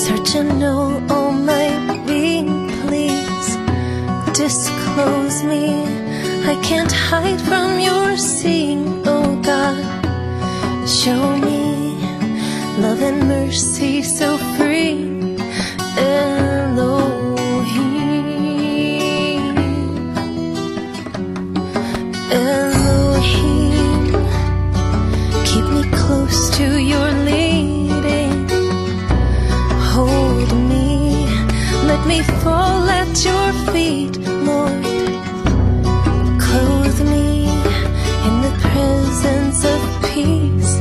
Searching all my being, please disclose me. I can't hide from your seeing, oh God. Show me love and mercy so free. Elohim, Elohim, keep me close to your leading. Hold me, let me fall at your feet, Lord. Clothe me in the presence of peace.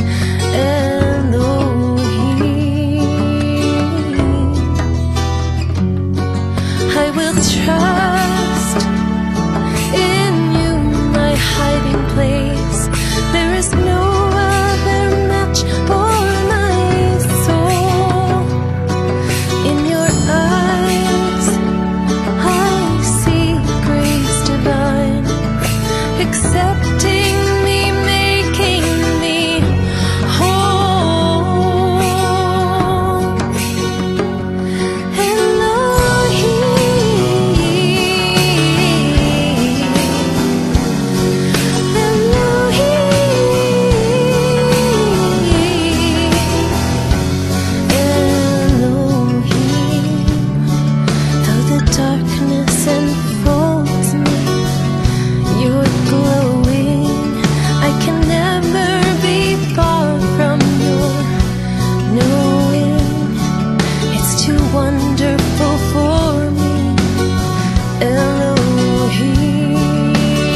Elohim, I will trust in you, my hiding place. There is no other match for my soul. In your eyes I see grace divine, accepting me, making me whole. Elohim, though the darkness enfolds me, you're glowing. I can never be far from your knowing. It's too wonderful for me. Elohim,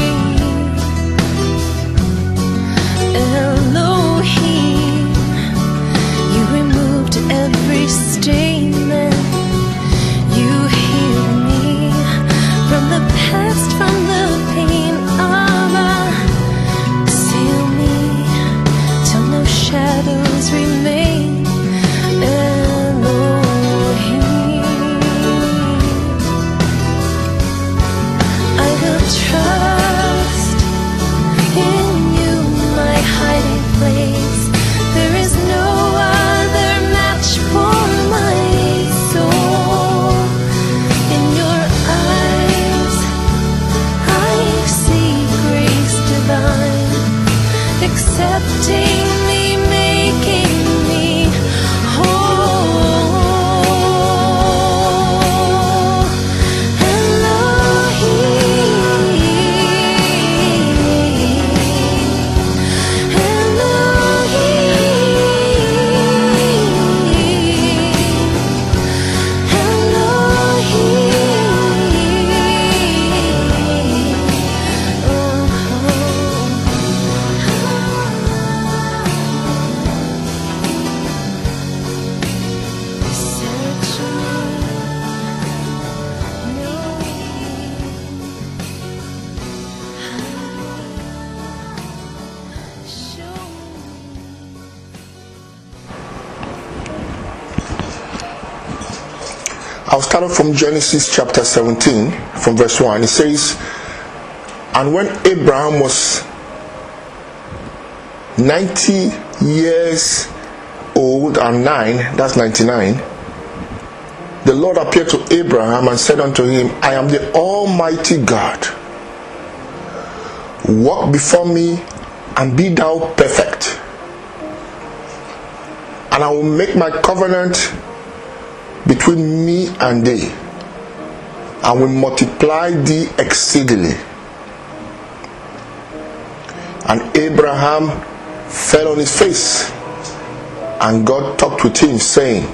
Elohim, you removed every stain and you healed me from the past, from the pain. Seal me till no shadows remain. Elohim, I will trust in you, my hiding place. There is no other match for my soul. In your eyes I see grace divine, accepting me, making me whole. Elohim, I'll start off from Genesis chapter 17, from verse 1. It says, and when Abraham was 90 years old and 9, that's 99, the Lord appeared to Abraham and said unto him, I am the Almighty God. Walk before me and be thou perfect. And I will make my covenant between me and thee, and will multiply thee exceedingly. And Abraham fell on his face, and God talked with him, saying,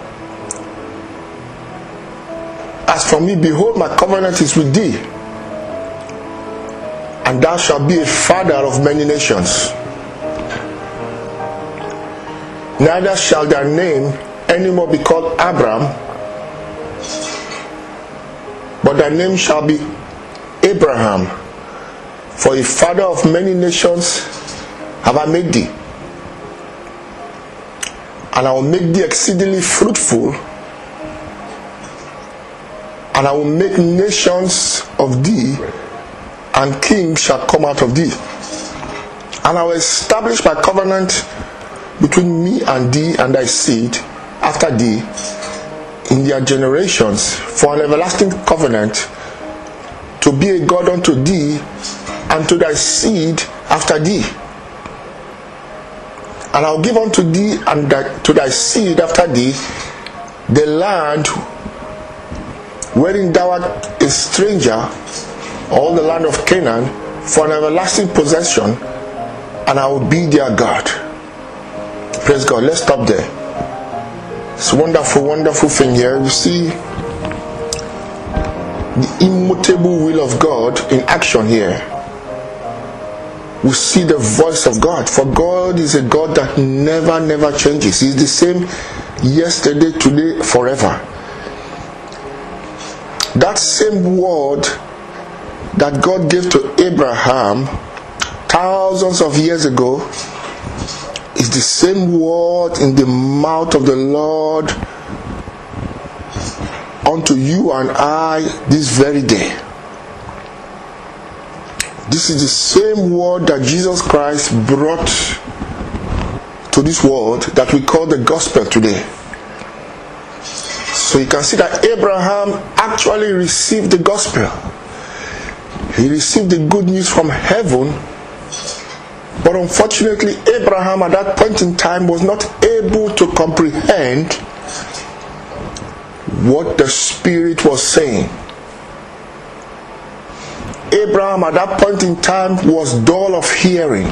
as for me, behold, my covenant is with thee, and thou shalt be a father of many nations. Neither shall thy name any more be called Abram, but thy name shall be Abraham, for a father of many nations have I made thee. And I will make thee exceedingly fruitful, and I will make nations of thee, and kings shall come out of thee. And I will establish my covenant between me and thee and thy seed after thee in their generations for an everlasting covenant, to be a God unto thee and to thy seed after thee. And I'll give unto thee and to thy seed after thee the land wherein thou art a stranger, all the land of Canaan, for an everlasting possession, and I will be their God. Praise God. Let's stop there. It's a wonderful, wonderful thing here. You see the immutable will of God in action here. We see the voice of God. For God is a God that never changes. He's the same yesterday, today, forever. That same word that God gave to Abraham thousands of years ago is the same word in the mouth of the Lord unto you and I this very day. This is the same word that Jesus Christ brought to this world that we call the gospel today. So you can see that Abraham actually received the gospel. He received the good news from heaven, but unfortunately Abraham at that point in time was not able to comprehend what the Spirit was saying. Abraham at that point in time was dull of hearing.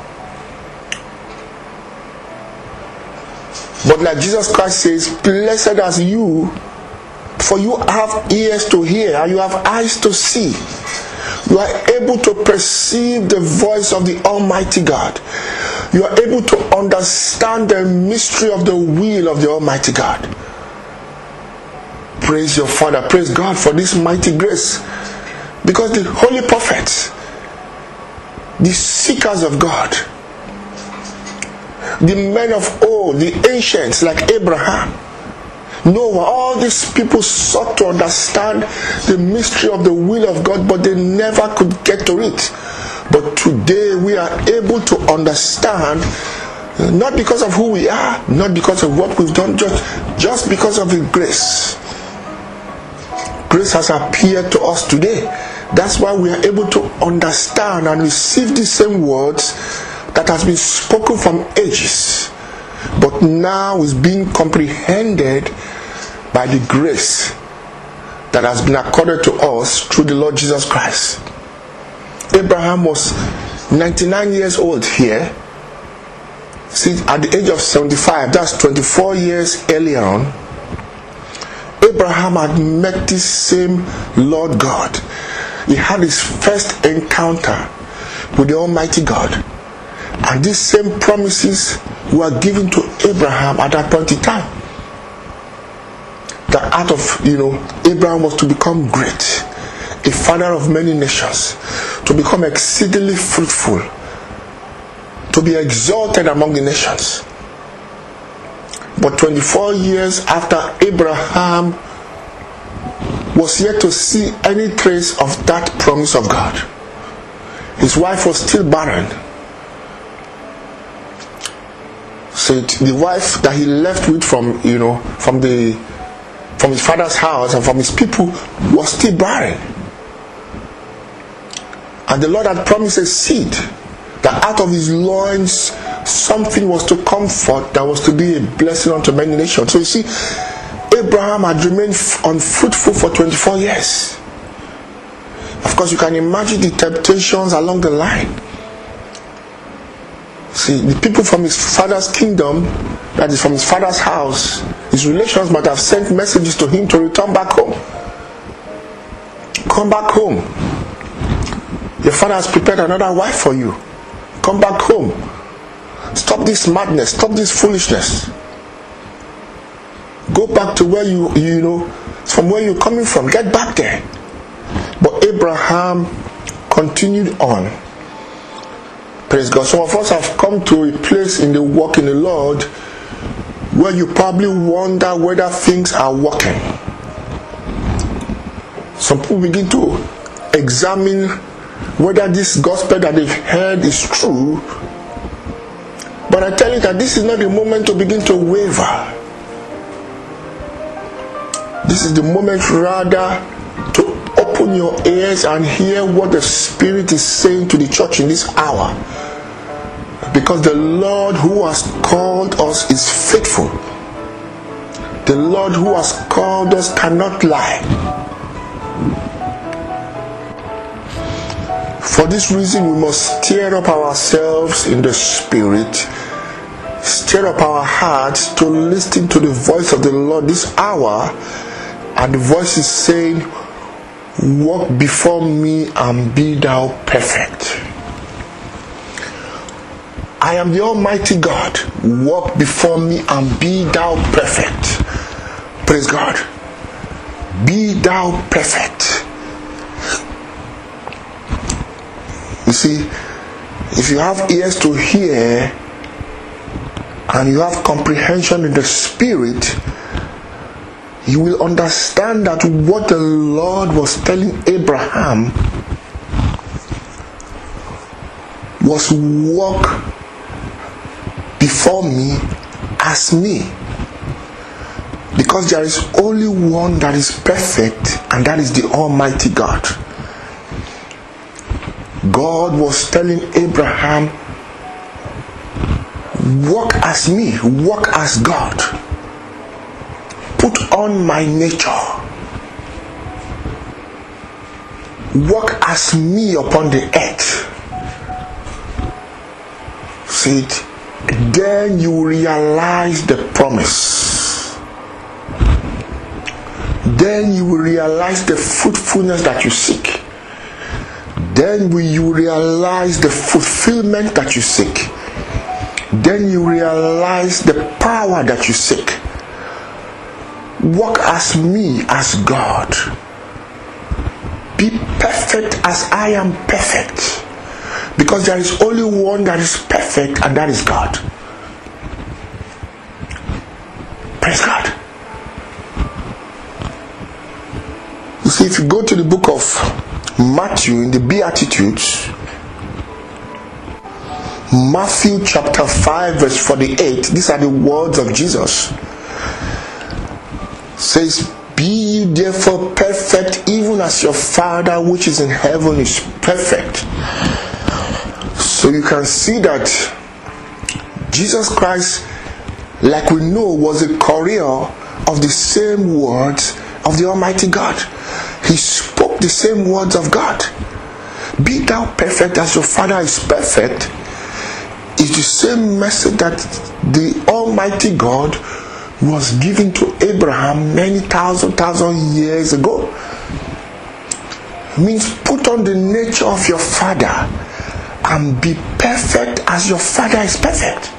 But like Jesus Christ says, blessed are you, for you have ears to hear and you have eyes to see. You are able to perceive the voice of the Almighty God. You are able to understand the mystery of the will of the Almighty God. Praise your Father. Praise God for this mighty grace. Because the holy prophets, the seekers of God, the men of old, the ancients like Abraham, Noah, all these people sought to understand the mystery of the will of God, but they never could get to it. But today we are able to understand, not because of who we are, not because of what we've done, just because of His grace. Grace has appeared to us today. That's why we are able to understand and receive the same words that has been spoken from ages, but now is being comprehended by the grace that has been accorded to us through the Lord Jesus Christ. Abraham was 99 years old here. See, at the age of 75, that's 24 years earlier on, Abraham had met this same Lord God. He had his first encounter with the Almighty God. And these same promises were given to Abraham at that point in time. That out of, Abraham was to become great, a father of many nations, to become exceedingly fruitful, to be exalted among the nations. But 24 years after Abraham was yet to see any trace of that promise of God, his wife was still barren. So the wife that he left with from his father's house and from his people was still barren. And the Lord had promised a seed, that out of his loins something was to come forth that was to be a blessing unto many nations. So you see, Abraham had remained unfruitful for 24 years. Of course, you can imagine the temptations along the line. See, the people from his father's kingdom, that is from his father's house, his relations might have sent messages to him to return back home. Come back home. Your father has prepared another wife for you. Come back home. Stop this madness. Stop this foolishness. Go back to where from where you're coming from. Get back there. But Abraham continued on. Praise God. Some of us have come to a place in the walk in the Lord where you probably wonder whether things are working. Some people begin to examine whether this gospel that they've heard is true. But I tell you that this is not the moment to begin to waver. This is the moment rather to open your ears and hear what the Spirit is saying to the church in this hour. Because the Lord who has called us is faithful. The Lord who has called us cannot lie. For this reason, we must stir up ourselves in the Spirit, stir up our hearts to listen to the voice of the Lord this hour. And the voice is saying, walk before me and be thou perfect. I am the Almighty God. Walk before me and be thou perfect. Praise God. Be thou perfect. You see, if you have ears to hear and you have comprehension in the Spirit, you will understand that what the Lord was telling Abraham was walk before me as me. Because there is only one that is perfect, and that is the Almighty God. God was telling Abraham, walk as me, walk as God. Put on my nature. Walk as me upon the earth. See it? Then you realize the promise. Then you will realize the fruitfulness that you seek. Then will you realize the fulfillment that you seek. Then you realize the power that you seek. Walk as me, as God. Be perfect as I am perfect. Because there is only one that is perfect, and that is God. Praise God. You see, if you go to the book of Matthew in the Beatitudes, Matthew chapter 5 verse 48, these are the words of Jesus. Says, be ye therefore perfect, even as your Father which is in heaven is perfect. So you can see that Jesus Christ, like we know, was a courier of the same words of the Almighty God. He spoke the same words of God. Be thou perfect as your Father is perfect is the same message that the Almighty God was given to Abraham many thousand years ago. It means put on the nature of your Father and be perfect as your Father is perfect.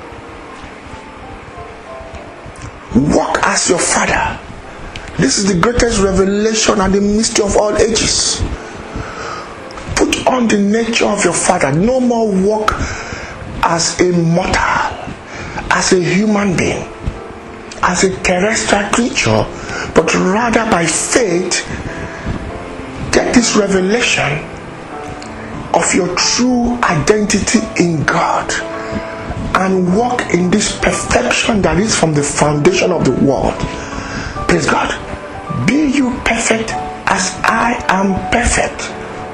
Walk as your Father. This is the greatest revelation and the mystery of all ages. Put on the nature of your Father. No more walk as a mortal, as a human being, as a terrestrial creature, but rather by faith get this revelation of your true identity in God and walk in this perfection that is from the foundation of the world. Praise God. Be you perfect as I am perfect.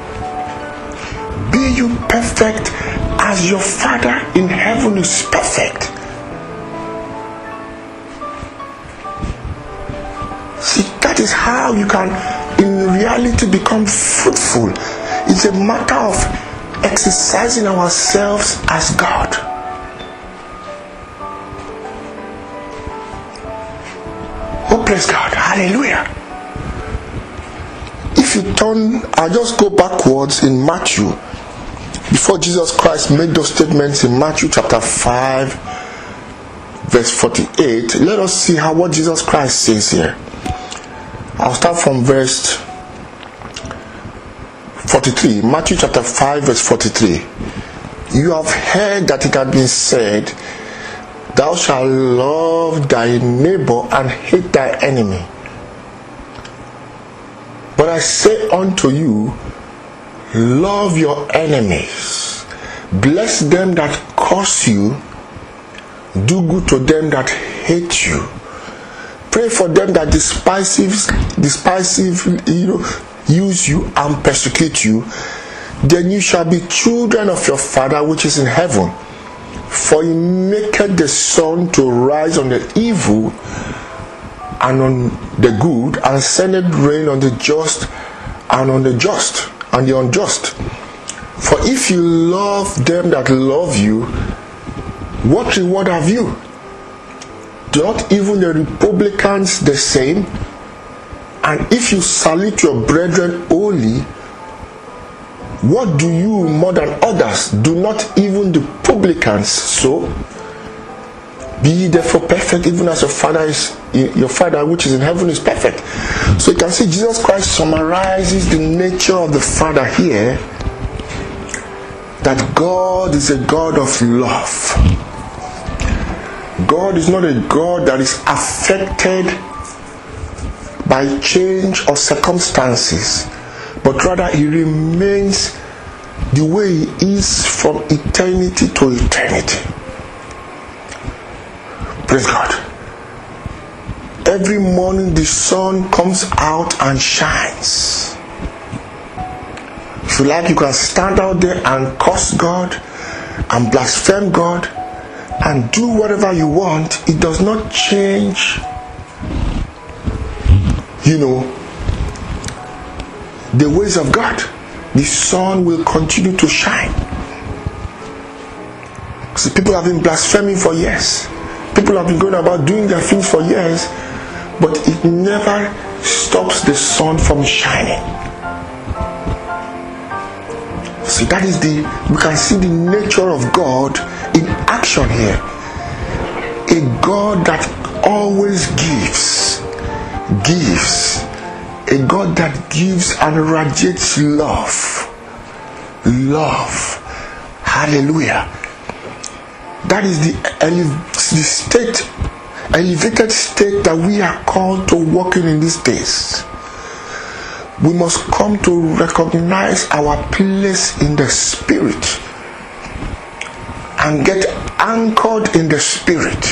Be you perfect as your Father in heaven is perfect. See, that is how you can in reality become fruitful. It's a matter of exercising ourselves as God. Oh, praise God. Hallelujah. If you turn, I'll just go backwards in Matthew. Before Jesus Christ made those statements in Matthew chapter 5 verse 48, let us see what Jesus Christ says here. I'll start from verse 43. Matthew chapter 5 verse 43. You have heard that it had been said, thou shalt love thy neighbor and hate thy enemy. But I say unto you, love your enemies, bless them that curse you, do good to them that hate you. pray for them that use you and persecute you, then you shall be children of your Father which is in heaven. For he maketh the sun to rise on the evil and on the good, and sendeth rain on the just and on the just and the unjust. For if you love them that love you, what reward have you? Do not even the publicans the same? And if you salute your brethren only, what do you more than others? Do not even the publicans so? Be ye therefore perfect, even as your Father which is in heaven is perfect. So you can see Jesus Christ summarizes the nature of the Father here, that God is a God of love. God is not a God that is affected by change or circumstances, but rather he remains the way he is from eternity to eternity. Praise God. Every morning the sun comes out and shines. If you like, you can stand out there and curse God and blaspheme God and do whatever you want. It does not change, the ways of God. The sun will continue to shine. See, people have been blaspheming for years. People have been going about doing their things for years, but it never stops the sun from shining. See, that is we can see the nature of God in action here. A God that always gives. A God that gives and radiates love. Hallelujah. That is the state, elevated state that we are called to walk in these days. We must come to recognize our place in the Spirit and get anchored in the Spirit.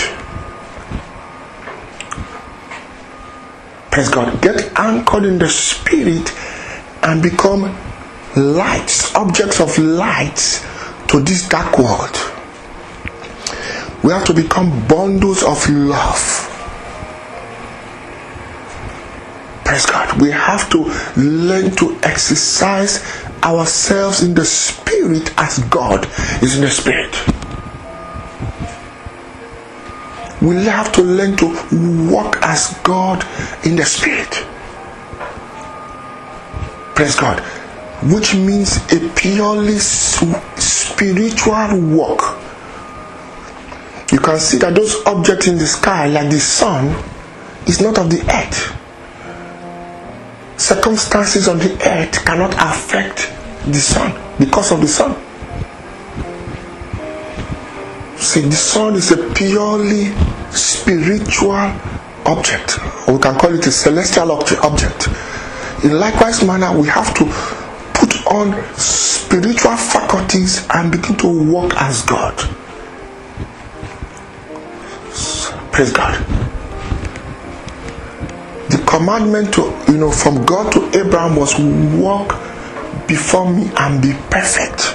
Praise God. Get anchored in the Spirit and become lights, objects of light to this dark world. We have to become bundles of love. Praise God. We have to learn to exercise ourselves in the Spirit as God is in the Spirit. We have to learn to walk as God in the Spirit. Praise God. Which means a purely spiritual walk. You can see that those objects in the sky, like the sun, is not of the earth. Circumstances on the earth cannot affect the sun because of the sun. See, the sun is a purely spiritual object, or we can call it a celestial object. In likewise manner, we have to put on spiritual faculties and begin to walk as God. Praise God. The commandment from God to Abraham was, walk before me and be perfect.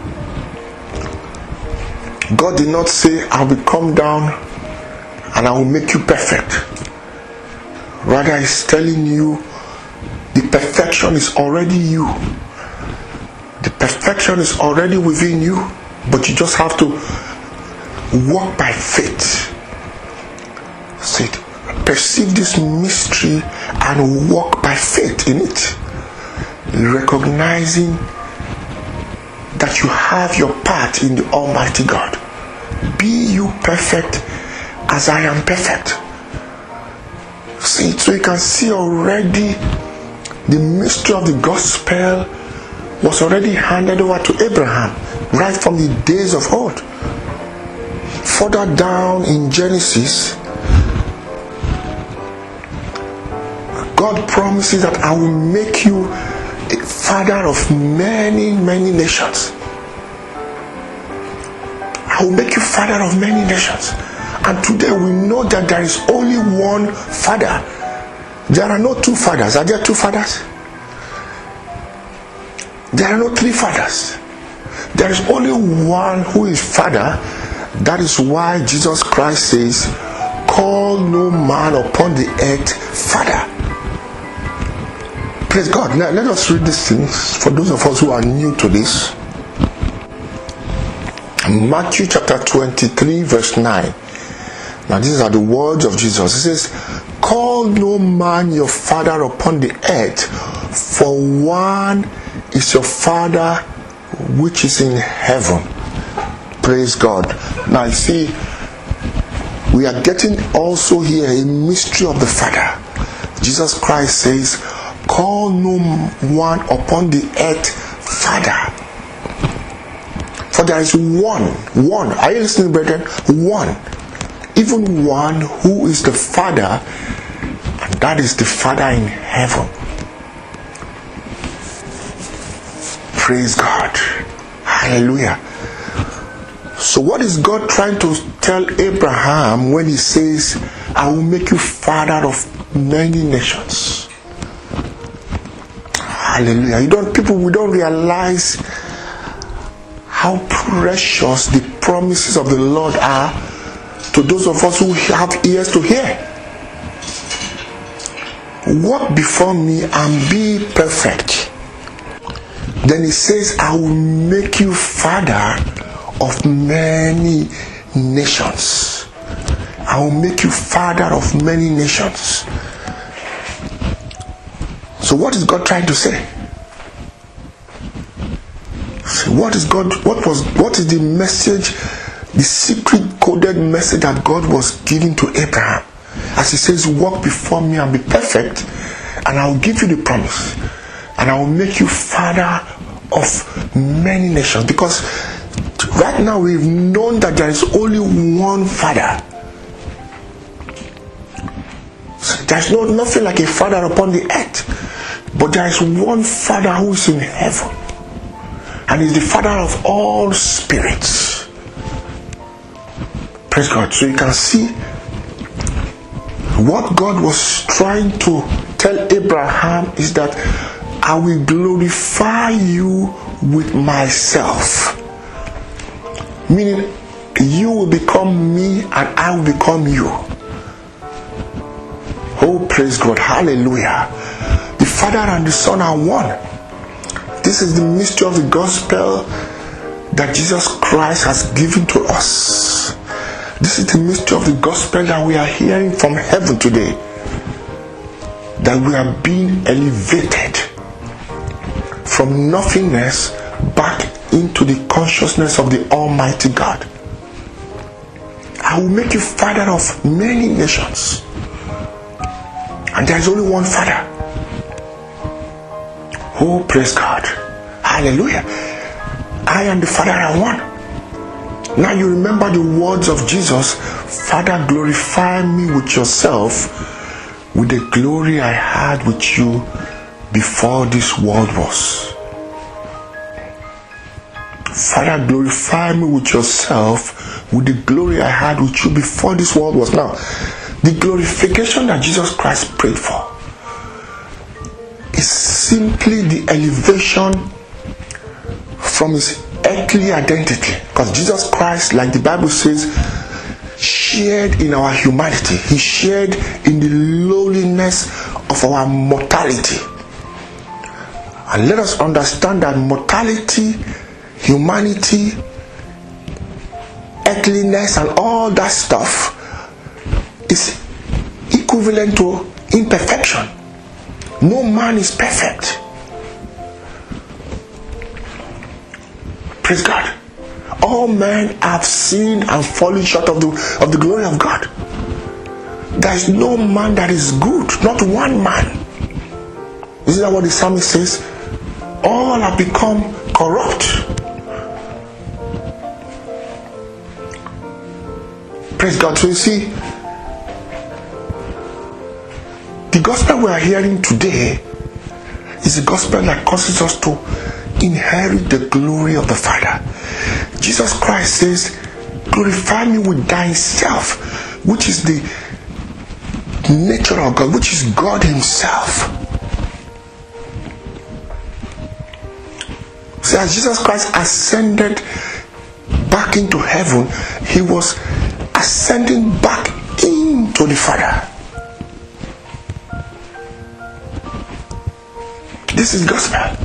God did not say, I will come down and I will make you perfect. Rather, he's telling you the perfection is already you. The perfection is already within you, but you just have to walk by faith. See, perceive this mystery and walk by faith in it, recognizing that you have your part in the Almighty God. Be you perfect as I am perfect. See, so you can see already the mystery of the gospel was already handed over to Abraham right from the days of old. Further down in Genesis, God promises that I will make you a father of many, many nations. I will make you father of many nations. And today we know that there is only one Father. There are no two fathers. Are there two fathers? There are no three fathers. There is only one who is Father. That is why Jesus Christ says, call no man upon the earth Father. Praise God. Now let us read these things for those of us who are new to this. Matthew chapter 23 verse 9. Now these are the words of Jesus. He says, call no man your father upon the earth, for one is your Father which is in heaven. Praise God. Now you see, we are getting also here a mystery of the Father. Jesus Christ says, call no one upon the earth Father. For there is one. Are you listening, brethren? One. Even one who is the Father, and that is the Father in heaven. Praise God. Hallelujah. So what is God trying to tell Abraham when he says, I will make you father of many nations? Hallelujah. We don't realize how precious the promises of the Lord are to those of us who have ears to hear. Walk before me and be perfect. Then he says, I will make you father of many nations. I will make you father of many nations. So what is God trying to say? What is the message, the secret coded message that God was giving to Abraham? As he says, walk before me and be perfect, and I will give you the promise, and I will make you father of many nations. Because right now we've known that there is only one Father. So there is nothing like a Father upon the earth, but there is one Father who is in heaven, and is the Father of all spirits. Praise God. So you can see what God was trying to tell Abraham is that I will glorify you with myself. Meaning, you will become me and I will become you. Oh, praise God. Hallelujah. The Father and the Son are one. This is the mystery of the gospel that Jesus Christ has given to us. This is the mystery of the gospel that we are hearing from heaven today. That we are being elevated from nothingness back into the consciousness of the Almighty God. I will make you father of many nations. And there is only one Father. Oh, praise God. Hallelujah. I and the Father are one. Now you remember the words of Jesus, Father, glorify me with yourself, with the glory I had with you before this world was. Father, glorify me with yourself, with the glory I had with you before this world was. Now, the glorification that Jesus Christ prayed for is simply the elevation from his earthly identity. Because Jesus Christ, like the Bible says, shared in our humanity. He shared in the lowliness of our mortality. And let us understand that mortality, humanity, earthliness, and all that stuff is equivalent to imperfection. No man is perfect. Praise God. All men have sinned and fallen short of the glory of God. There is no man that is good, not one man. Isn't that what the psalmist says? All have become corrupt. Praise God. So you see, the gospel we are hearing today is the gospel that causes us to inherit the glory of the Father. Jesus Christ says, glorify me with thyself, which is the nature of God, which is God himself. See, as Jesus Christ ascended back into heaven, he was ascending back into the Father. This is gospel.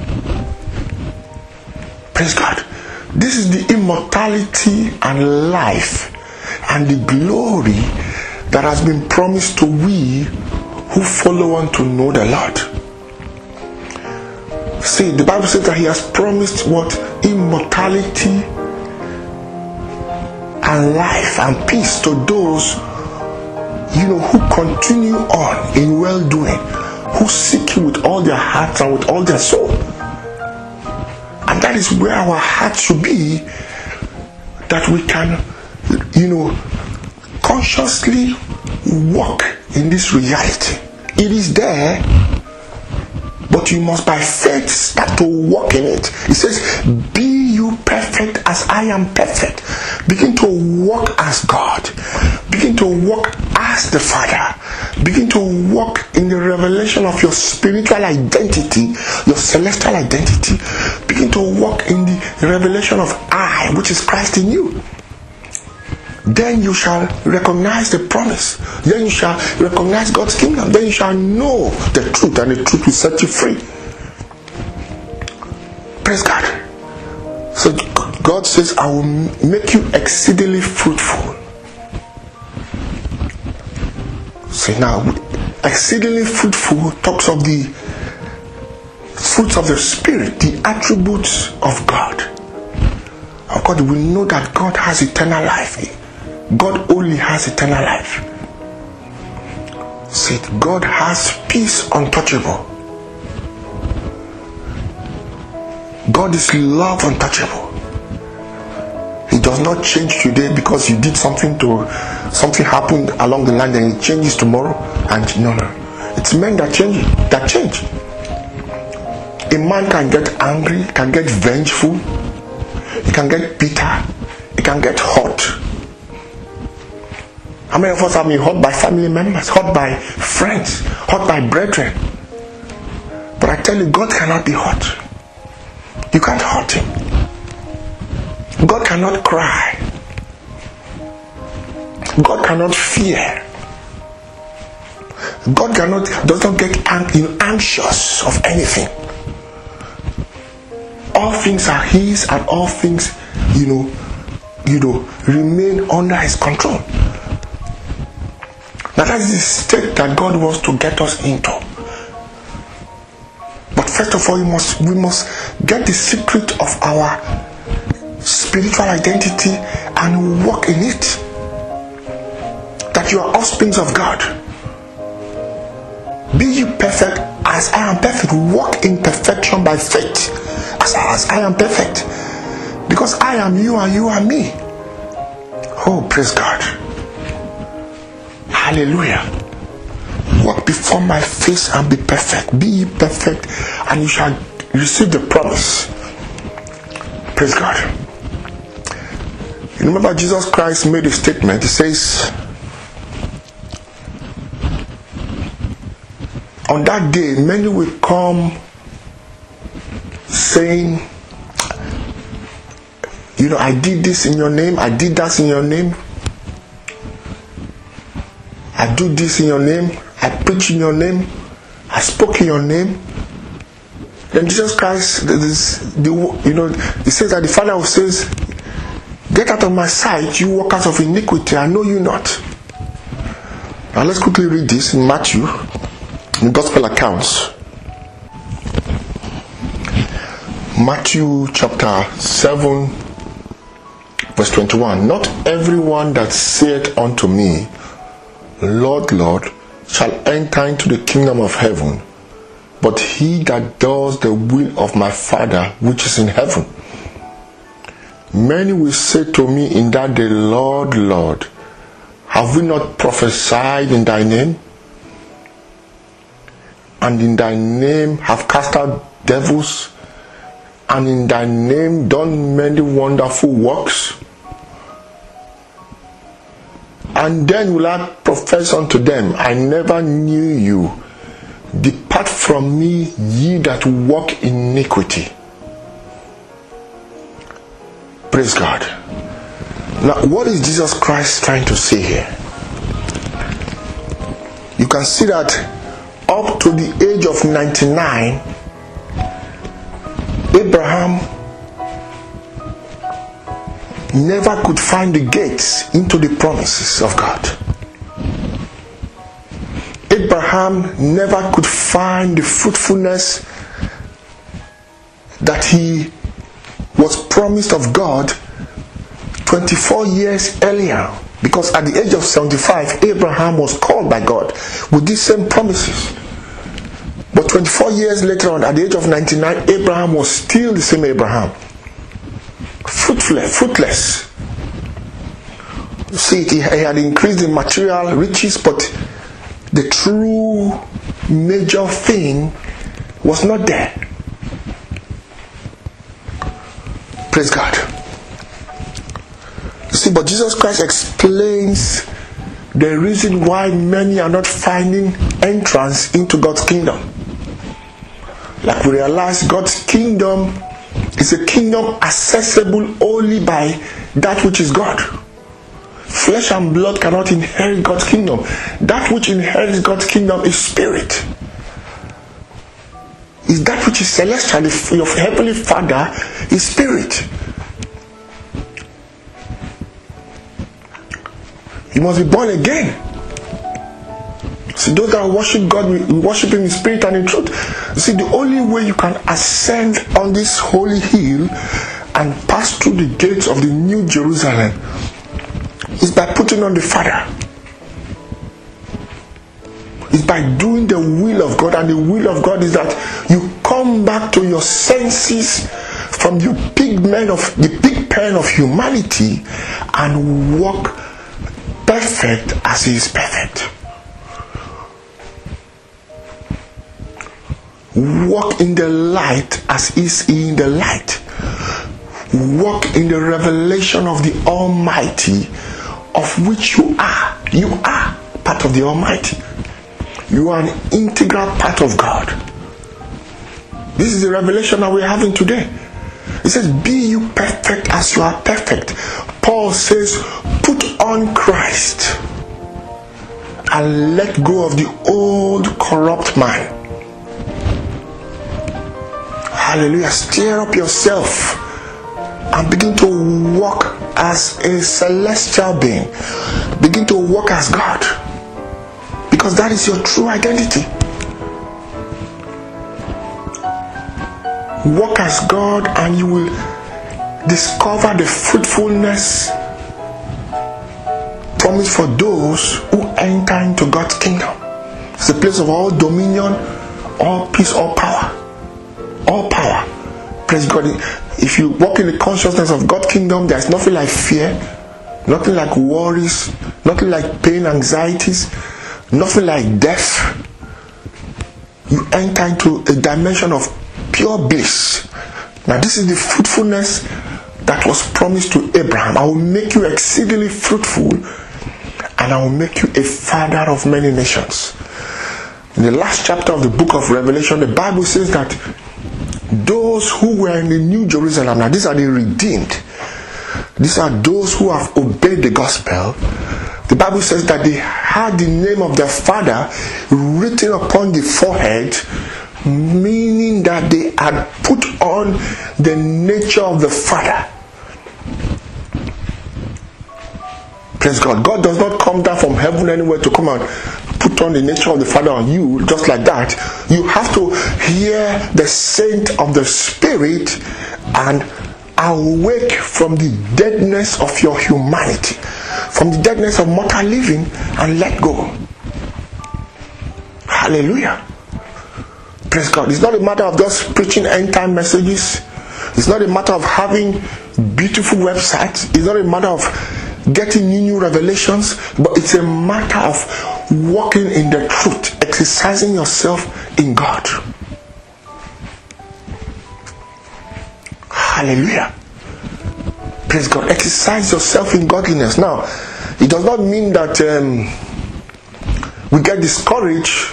Praise God. This is the immortality and life and the glory that has been promised to we who follow on to know the Lord. See, the Bible says that he has promised what? Immortality and life and peace to those, who continue on in well-doing, who seek him with all their hearts and with all their soul. And that is where our hearts should be, that we can, consciously walk in this reality. It is there, but you must by faith start to walk in it. It says, be you perfect as I am perfect. Begin to walk as God. Begin to walk as the Father. Begin to walk in the revelation of your spiritual identity, your celestial identity. Begin to walk in the revelation of I, which is Christ in you. Then you shall recognize the promise. Then you shall recognize God's kingdom. Then you shall know the truth, and the truth will set you free. Praise God. So God says, I will make you exceedingly fruitful. See, now, exceedingly fruitful talks of the fruits of the Spirit, the attributes of God. Of course, we know that God has eternal life. God only has eternal life. See, God has peace untouchable. God is love untouchable. He does not change today because you did something happened along the line, and it changes tomorrow. And no. It's men that change. A man can get angry, can get vengeful, he can get bitter, he can get hot. How many of us have been hurt by family members, hurt by friends, hurt by brethren? But I tell you, God cannot be hurt. You can't hurt him. God cannot cry. God cannot fear. God does not get anxious of anything. All things are his, and all things, remain under his control. Now that is the state that God wants to get us into. But first of all, we must get the secret of our spiritual identity and walk in it. That you are offsprings of God. Be ye perfect as I am perfect. Walk in perfection by faith. As I am perfect. Because I am you and you are me. Oh, praise God. Hallelujah. Walk before my face and be perfect. Be ye perfect, and you shall receive the promise. Praise God. You remember Jesus Christ made a statement. He says, on that day, many will come saying, I did this in your name, I did that in your name, I do this in your name, I preach in your name, I spoke in your name. Then Jesus Christ, he says that the Father says, get out of my sight, you workers of iniquity, I know you not. Now let's quickly read this in Matthew, in Gospel accounts. Matthew chapter 7, verse 21. Not everyone that saith unto me, Lord, Lord, shall enter into the kingdom of heaven, but he that does the will of my Father which is in heaven. Many will say to me in that day, Lord, Lord, have we not prophesied in thy name? And in thy name have cast out devils? And in thy name done many wonderful works? And then will I profess unto them, I never knew you. Depart from me, ye that walk in iniquity. Praise God. Now, what is Jesus Christ trying to say here? You can see that up to the age of 99, Abraham never could find the gates into the promises of God. Abraham never could find the fruitfulness that he was promised of God 24 years earlier. Because at the age of 75, Abraham was called by God with these same promises. But 24 years later on, at the age of 99, Abraham was still the same Abraham. Fruitless. You see, he had increased in material riches, but the true major thing was not there. Praise God. You see, but Jesus Christ explains the reason why many are not finding entrance into God's kingdom. Like we realize God's kingdom is a kingdom accessible only by that which is God. Flesh and blood cannot inherit God's kingdom. That which inherits God's kingdom is spirit. Is that which is celestial. Your heavenly Father is spirit. You must be born again. See, those that worship God, we worship Him in spirit and in truth. You see, the only way you can ascend on this holy hill and pass through the gates of the New Jerusalem is by putting on the Father. Is by doing the will of God, and the will of God is that you come back to your senses from the big pen of humanity and walk perfect as He is perfect. Walk in the light as is He in the light. Walk in the revelation of the Almighty, of which you are. You are part of the Almighty. You are an integral part of God. This is the revelation that we're having today. It says, be you perfect as you are perfect. Paul says, put on Christ and let go of the old corrupt man. Hallelujah. Stir up yourself and begin to walk as a celestial being. Begin to walk as God. Because that is your true identity. Walk as God and you will discover the fruitfulness promised for those who enter into God's kingdom. It's a place of all dominion, all peace, all power. All power. Praise God. If you walk in the consciousness of God's kingdom, there's nothing like fear, nothing like worries, nothing like pain, anxieties, nothing like death. You enter into a dimension of pure bliss. Now this is the fruitfulness that was promised to Abraham. I will make you exceedingly fruitful, and I will make you a father of many nations. In the last chapter of the book of Revelation, the Bible says that those who were in the New Jerusalem, now these are the redeemed, these are those who have obeyed the gospel. The Bible says that they had the name of their father written upon the forehead, meaning that they had put on the nature of the Father. Praise God. God does not come down from heaven anywhere to come and put on the nature of the Father on you just like that. You have to hear the scent of the Spirit and awake from the deadness of your humanity, from the deadness of mortal living, and let go. Hallelujah. Praise God. It's not a matter of just preaching end time messages. It's not a matter of having beautiful websites. It's not a matter of getting new revelations, but it's a matter of walking in the truth, exercising yourself in God. Hallelujah. Praise God. Exercise yourself in godliness. Now, It does not mean that we get discouraged.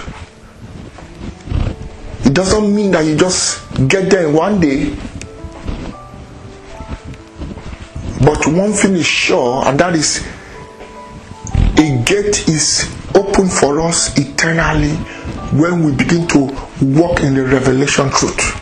It doesn't mean that you just get there in one day. But one thing is sure, and that is a gate is open for us eternally when we begin to walk in the revelation truth.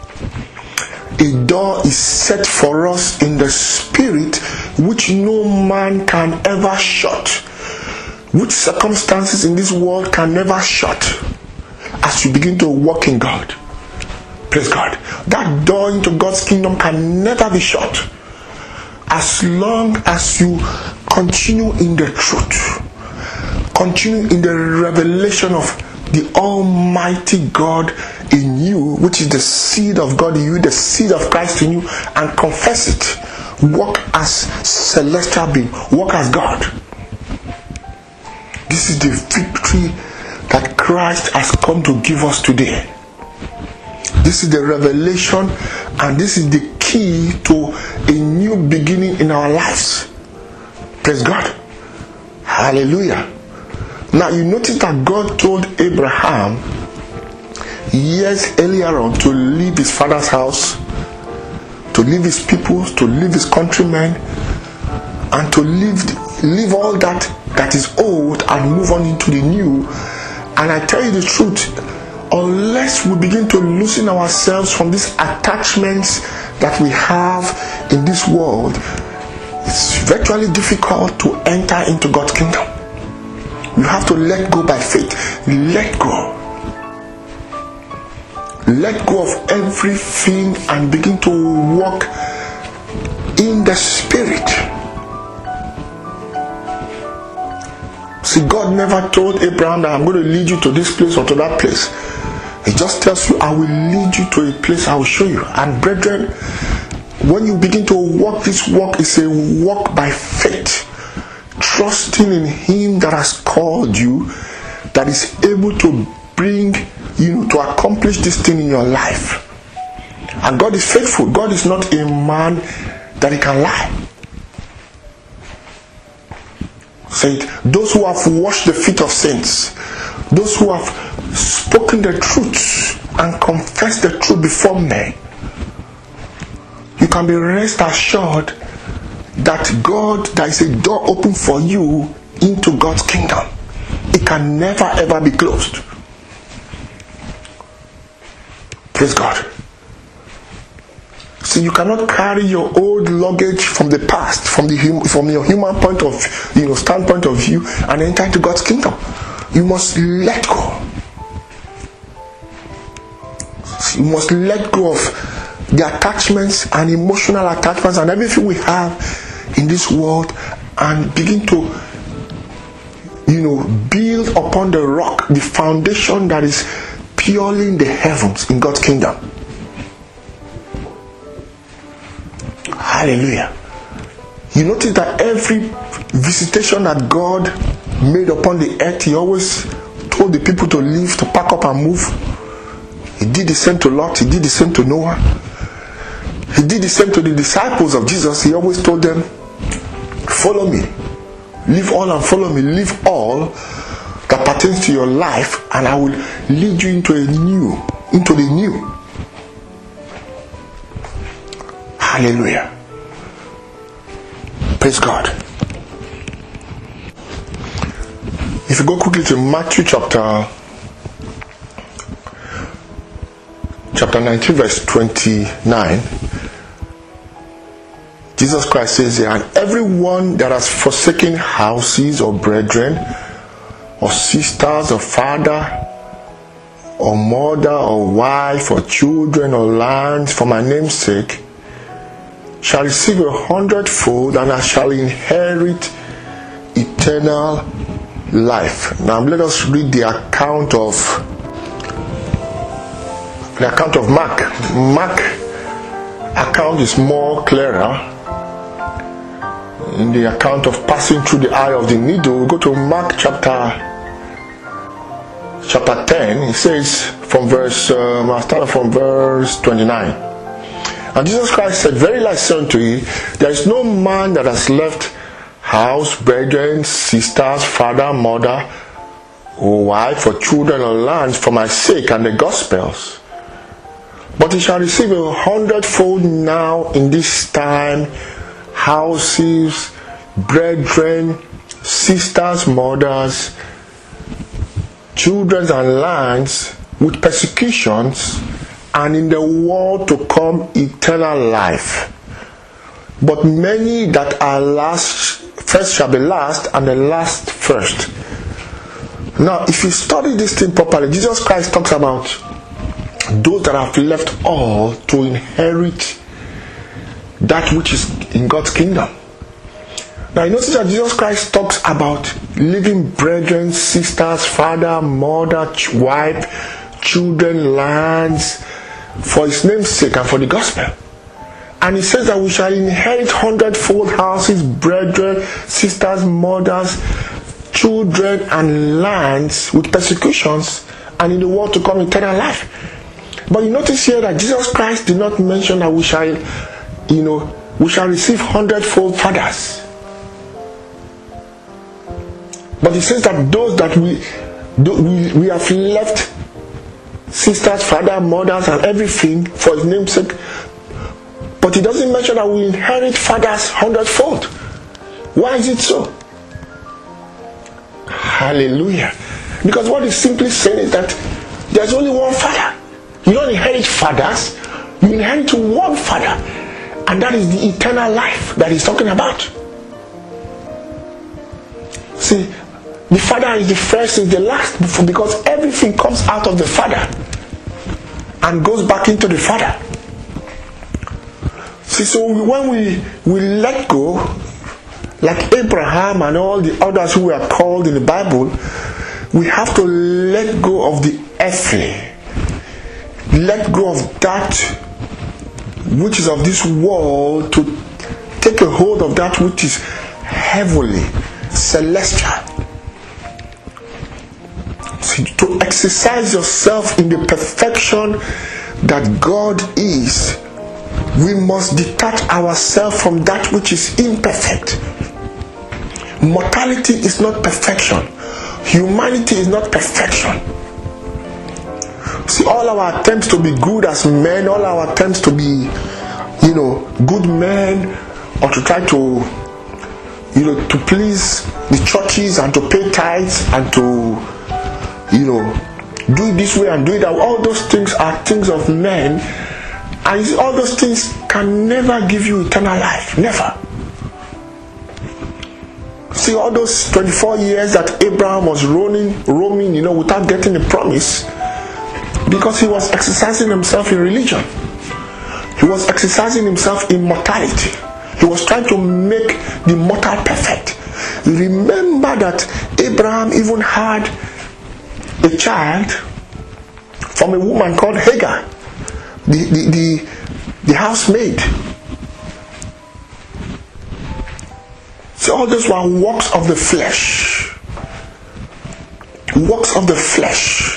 A door is set for us in the spirit which no man can ever shut, which circumstances in this world can never shut, as you begin to walk in God. Praise God. That door into God's kingdom can never be shut as long as you continue in the truth, continue in the revelation of the Almighty God in you, which is the seed of God in you, the seed of Christ in you, and confess it. Walk as celestial being, walk as God. This is the victory that Christ has come to give us today. This is the revelation, and this is the key to a new beginning in our lives. Praise God. Hallelujah. Now you notice that God told Abraham years earlier on to leave his father's house, to leave his people, to leave his countrymen, and to leave all that is old and move on into the new. And I tell you the truth, unless we begin to loosen ourselves from these attachments that we have in this world, it's virtually difficult to enter into God's kingdom. You have to let go by faith. Let go. Let go of everything and begin to walk in the Spirit. See, God never told Abraham that I'm going to lead you to this place or to that place. He just tells you, I will lead you to a place I will show you. And brethren, when you begin to walk this walk, it's a walk by faith. Trusting in Him that has called you, that is able to bring you to accomplish this thing in your life. And God is faithful. God is not a man that He can lie. Say it. Those who have washed the feet of saints, those who have spoken the truth and confessed the truth before men, you can be rest assured that God, there is a door open for you into God's kingdom. It can never ever be closed. Praise God. See, you cannot carry your old luggage from the past, from your human point of standpoint of view, and enter into God's kingdom. You must let go. You must let go of the attachments and emotional attachments and everything we have in this world, and begin to build upon the rock, the foundation that is purely in the heavens, in God's kingdom. Hallelujah. You notice that every visitation that God made upon the earth, He always told the people to leave, to pack up and move. He did the same to Lot. He did the same to Noah. He did the same to the disciples of Jesus. He always told them, follow me. Leave all and follow me. Leave all that pertains to your life, and I will lead you into the new. Hallelujah. Praise God. If you go quickly to Matthew chapter 19 verse 29, Jesus Christ says here, and everyone that has forsaken houses or brethren or sisters or father or mother or wife or children or lands for my name's sake shall receive 100-fold, and shall inherit eternal life. Now let us read the account of Mark. Mark account is more clearer. In the account of passing through the eye of the needle, we go to Mark chapter 10. It says I'll start from verse 29. And Jesus Christ said, verily I say unto you, there is no man that has left house, brethren, sisters, father, mother, or wife, or children, or lands for my sake and the gospels. But he shall receive 100-fold now in this time, houses, brethren, sisters, mothers, children, and lands, with persecutions, and in the world to come eternal life. But many that are first shall be last, and the last first. Now, if you study this thing properly, Jesus Christ talks about those that have left all to inherit that which is in God's kingdom. Now, you notice that Jesus Christ talks about leaving brethren, sisters, father, mother, wife, children, lands, for his name's sake and for the gospel. And he says that we shall inherit 100-fold houses, brethren, sisters, mothers, children, and lands with persecutions, and in the world to come eternal life. But you notice here that Jesus Christ did not mention that we shall receive 100-fold fathers. But he says that those that we have left sisters, father, mothers, and everything for his name's sake. But he doesn't mention that we inherit fathers 100-fold. Why is it so? Hallelujah. Because what he's simply saying is that there's only one father. You don't inherit fathers, you inherit one father. And that is the eternal life that he's talking about. See, the father is the first, is the last, because everything comes out of the father and goes back into the father. See, so when we let go, like Abraham and all the others who were called in the Bible, we have to let go of the earthly, let go of that which is of this world, to take a hold of that which is heavenly, celestial. See, to exercise yourself in the perfection that God is, we must detach ourselves from that which is imperfect. Mortality is not perfection. Humanity is not perfection. See, all our attempts to be good as men, all our attempts to be, good men, or to try to, to please the churches and to pay tithes and to, do it this way and do it that way, all those things are things of men. And all those things can never give you eternal life. Never. See, all those 24 years that Abraham was roaming, without getting a promise, because he was exercising himself in religion. He was exercising himself in mortality. He was trying to make the mortal perfect. Remember that Abraham even had a child from a woman called Hagar, the housemaid. So all those were works of the flesh. Works of the flesh.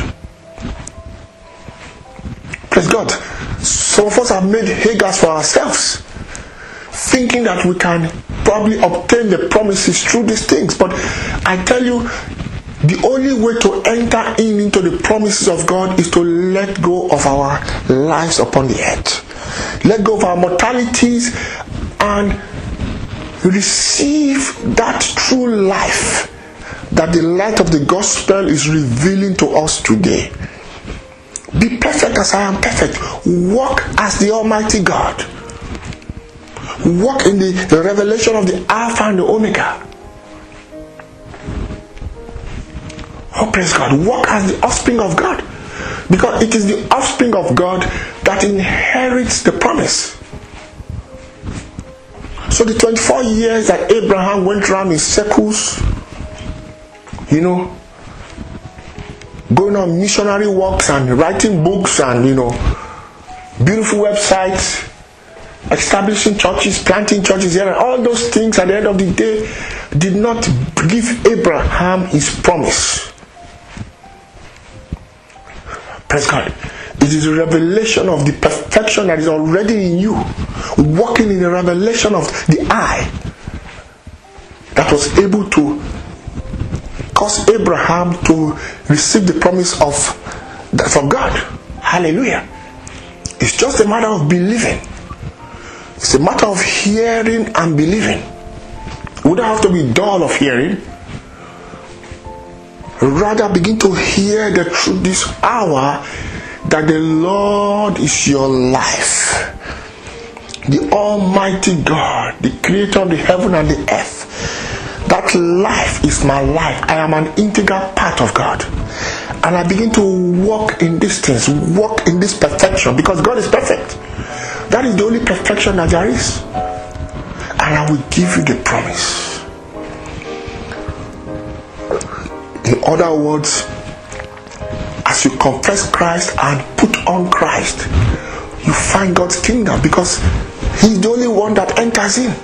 Praise God. Some of us have made Hagars for ourselves, thinking that we can probably obtain the promises through these things. But I tell you, the only way to enter into the promises of God is to let go of our lives upon the earth. Let go of our mortalities and receive that true life that the light of the gospel is revealing to us today. Be perfect as I am perfect. Walk as the Almighty God. Walk in the revelation of the Alpha and the Omega. Oh, praise God. Walk as the offspring of God. Because it is the offspring of God that inherits the promise. So the 24 years that Abraham went around in circles, going on missionary works and writing books and, beautiful websites, establishing churches, planting churches here, and all those things at the end of the day did not give Abraham his promise. Praise God. It is a revelation of the perfection that is already in you, walking in the revelation of the I that was able to cause Abraham to receive the promise from God. Hallelujah. It's just a matter of believing. It's a matter of hearing and believing. We don't have to be dull of hearing. Rather, begin to hear the truth this hour that the Lord is your life. The Almighty God, the creator of the heaven and the earth. That life is my life. I am an integral part of God. And I begin to walk in these things, walk in this perfection, because God is perfect. That is the only perfection that there is. And I will give you the promise. In other words, as you confess Christ and put on Christ, you find God's kingdom, because He's the only one that enters in.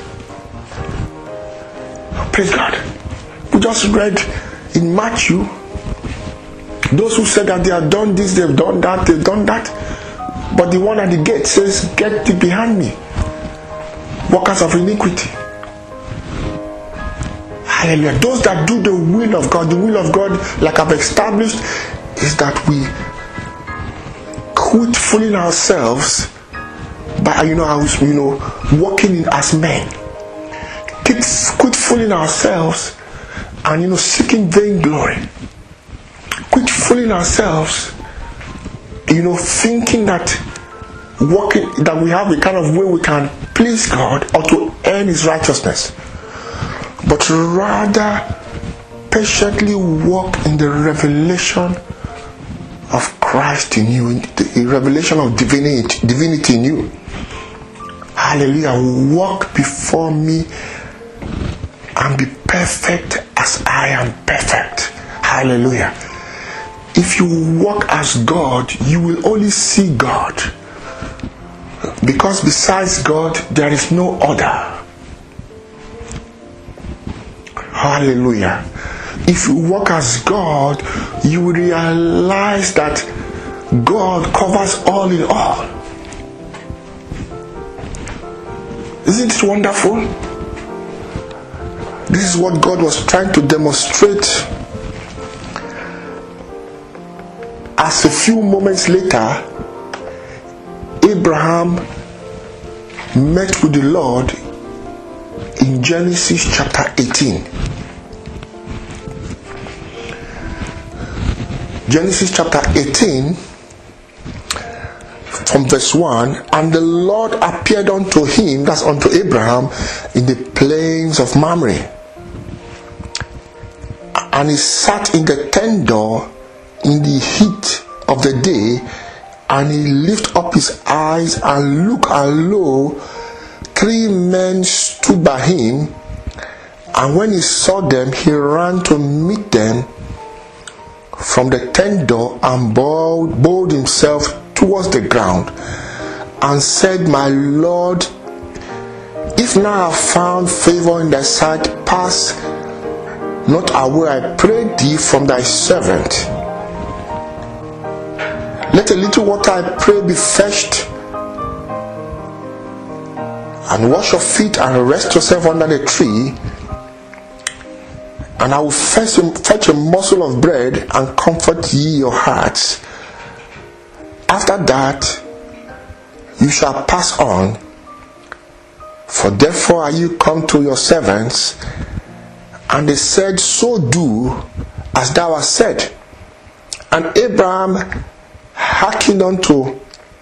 Praise God. We just read in Matthew, those who said that they have done this, they've done that, they've done that. But the one at the gate says, "Get thee behind me, workers of iniquity." Hallelujah. Those that do the will of God, like I've established, is that we quit fooling ourselves by walking in as men. Quit fooling ourselves and seeking vain glory. Quit fooling ourselves, thinking that we have a kind of way we can please God or to earn His righteousness, but rather patiently walk in the revelation of Christ in you, the revelation of divinity in you. Hallelujah. Walk before me and be perfect as I am perfect. Hallelujah. If you walk as God, you will only see God, because besides God there is no other. Hallelujah. If you walk as God, you will realize that God covers all in all. Isn't it wonderful? This is what God was trying to demonstrate, as a few moments later Abraham met with the Lord in Genesis chapter 18. Genesis chapter 18 from verse 1. And the Lord appeared unto him, that's unto Abraham, in the plains of Mamre. And he sat in the tent door in the heat of the day, and he lifted up his eyes and looked, and lo, 3 men stood by him. And when he saw them, he ran to meet them from the tent door and bowed himself towards the ground and said, My Lord, if now I have found favor in thy sight, pass not away, I pray thee, from thy servant. Let a little water, I pray, be fetched, and wash your feet and rest yourself under the tree, and I will fetch a morsel of bread and comfort ye your hearts. After that you shall pass on, for therefore are you come to your servants. And they said, So do as thou hast said. And Abraham hastened unto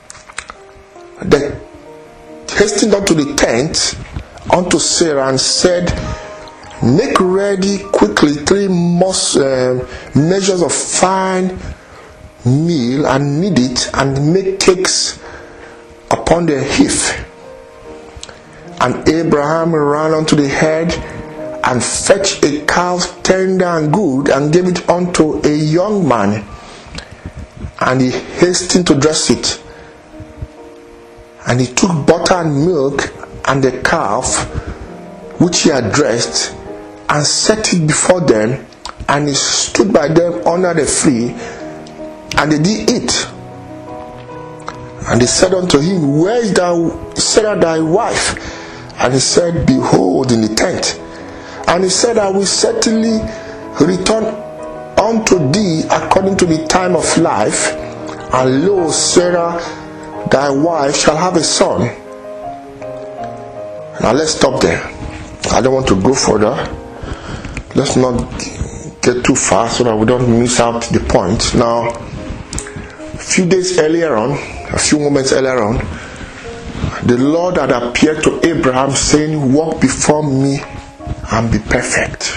the tent unto Sarah and said, Make ready quickly 3 measures of fine meal, and knead it, and make cakes upon the hearth. And Abraham ran unto the head, and fetched a calf tender and good, and gave it unto a young man, and he hastened to dress it. And he took butter and milk and the calf which he had dressed, and set it before them, and he stood by them under the tree, and they did eat. And they said unto him, Where is Sarah thy wife? And he said, Behold, in the tent. And he said, I will certainly return unto thee according to the time of life, and lo, Sarah thy wife shall have a son. Now let's stop there. I don't want to go further. Let's not get too far so that we don't miss out the point. Now, a few moments earlier on, the Lord had appeared to Abraham saying, walk before me and be perfect.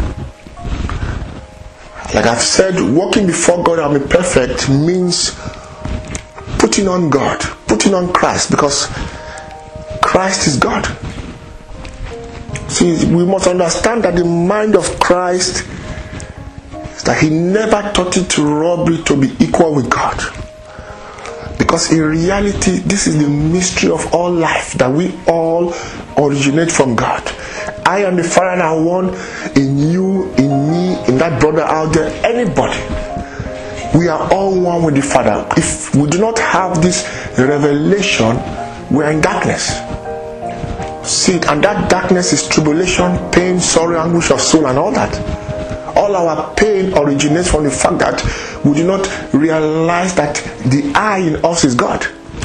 Like I've said, walking before God and be perfect means putting on God, putting on Christ, because Christ is God. See, we must understand that the mind of Christ is that he never thought it robbery to be equal with God. Because in reality, this is the mystery of all life, that we all originate from God. I and the Father are one, in you, in me, in that brother out there, anybody. We are all one with the Father. If we do not have this revelation, we are in darkness. See, and that darkness is tribulation, pain, sorrow, anguish of soul, and all that. All our pain originates from the fact that we do not realize that the I in us is God.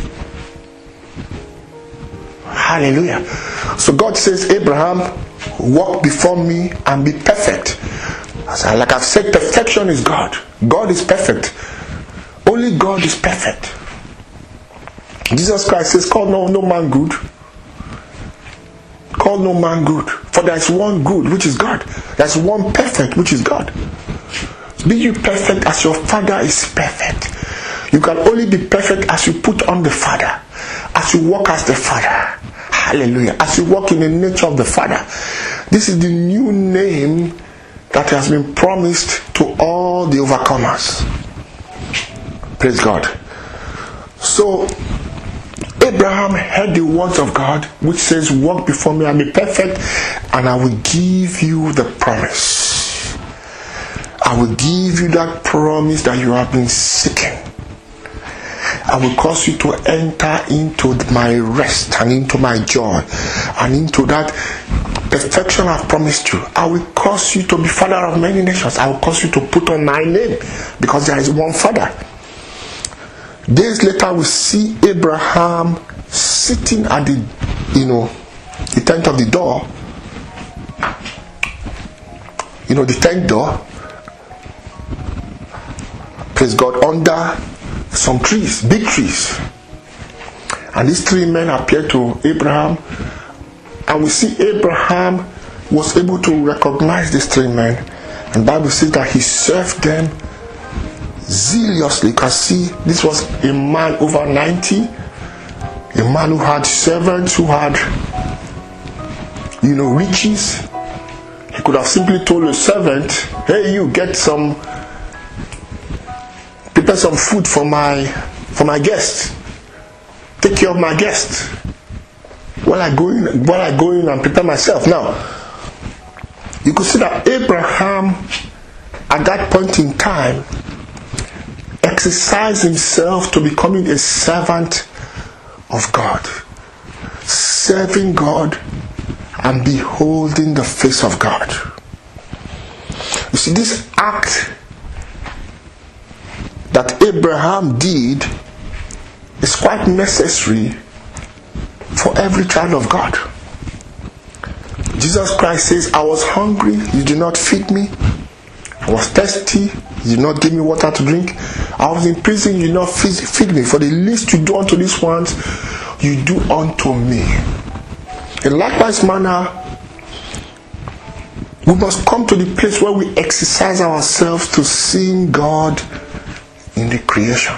Hallelujah. So God says, Abraham, walk before me and be perfect. Like I've said, perfection is God. God is perfect. Only God is perfect. Jesus Christ says, call no man good. Call no man good. For there is one good, which is God. There is one perfect, which is God. Be you perfect as your Father is perfect. You can only be perfect as you put on the Father. As you walk as the Father. Hallelujah. As you walk in the nature of the Father. This is the new name that has been promised to all the overcomers. Praise God. So Abraham heard the words of God, which says, walk before me and be perfect, and I will give you the promise. I will give you that promise that you have been seeking. I will cause you to enter into my rest and into my joy and into that perfection I've promised you. I will cause you to be father of many nations. I will cause you to put on my name, because there is one Father. Days later, we see Abraham sitting at the tent of the door. The tent door. Praise God, under some trees, big trees. And these three men appeared to Abraham. And we see Abraham was able to recognize these three men. And the Bible says that he served them zealously. You can see this was a man over 90, a man who had servants, who had riches. He could have simply told a servant, hey, you prepare some food for my guests, take care of my guests while I go in and prepare myself. Now you could see that Abraham at that point in time exercised himself to becoming a servant of God, serving God and beholding the face of God. You see, this act that Abraham did is quite necessary for every child of God. Jesus Christ says, I was hungry, you did not feed me. I was thirsty, you did not give me water to drink. I was in prison, you did not feed me. For the least you do unto these ones, you do unto me. In likewise manner, we must come to the place where we exercise ourselves to seeing God in the creation.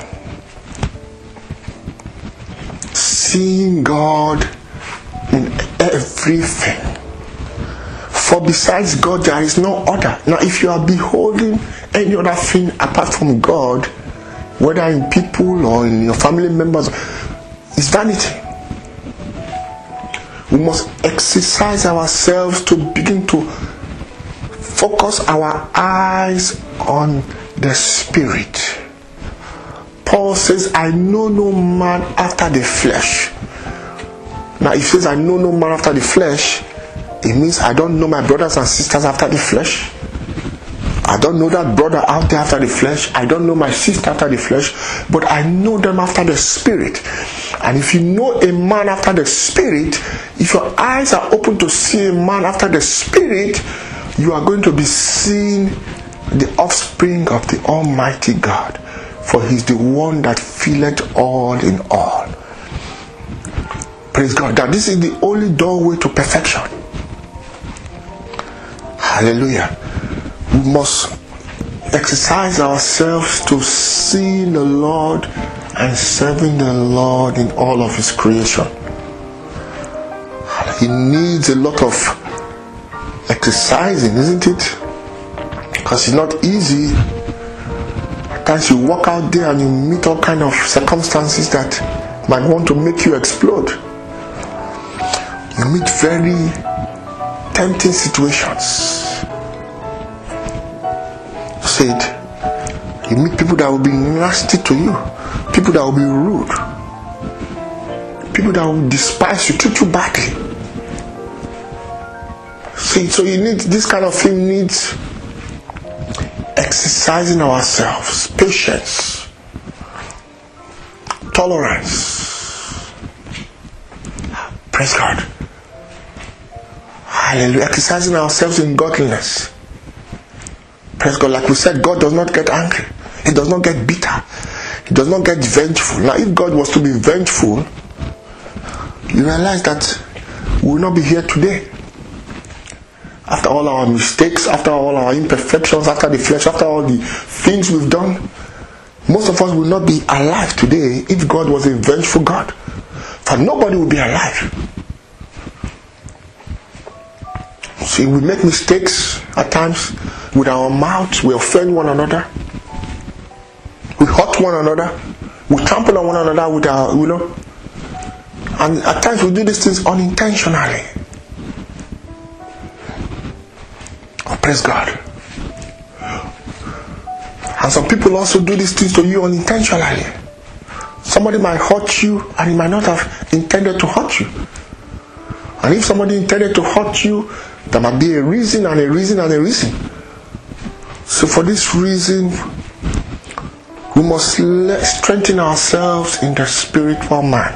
Seeing God in everything. For besides God, there is no other. Now, if you are beholding any other thing apart from God, whether in people or in your family members, it's vanity. We must exercise ourselves to begin to focus our eyes on the Spirit. Paul says, I know no man after the flesh. Now, if he says, I know no man after the flesh, It means I don't know my brothers and sisters after the flesh. I don't know that brother out there after the flesh. I don't know my sister after the flesh. But I know them after the spirit. And if you know a man after the spirit, if your eyes are open to see a man after the spirit, you are going to be seeing the offspring of the Almighty God. For He's the one that filleth all in all. Praise God. That this is the only doorway to perfection. Hallelujah. We must exercise ourselves to seeing the Lord and serving the Lord in all of His creation. He needs a lot of exercising, isn't it? Because it's not easy. At times you walk out there and you meet all kind of circumstances that might want to make you explode. You meet very tempting situations. You meet people that will be nasty to you, people that will be rude, people that will despise you, treat you badly. So you need this kind of thing, needs exercising ourselves, patience, tolerance. Praise God. Hallelujah. Exercising ourselves in godliness. Praise God. Like we said, God does not get angry. He does not get bitter. He does not get vengeful. Now, if God was to be vengeful, you realize that we will not be here today. After all our mistakes, after all our imperfections, after the flesh, after all the things we've done, most of us will not be alive today if God was a vengeful God. For nobody will be alive. See, we make mistakes at times with our mouths. We offend one another. We hurt one another. We trample on one another with our, and at times we do these things unintentionally. Oh, praise God. And some people also do these things to you unintentionally. Somebody might hurt you and he might not have intended to hurt you. And if somebody intended to hurt you, there might be a reason and a reason and a reason. So for this reason, we must strengthen ourselves in the spiritual man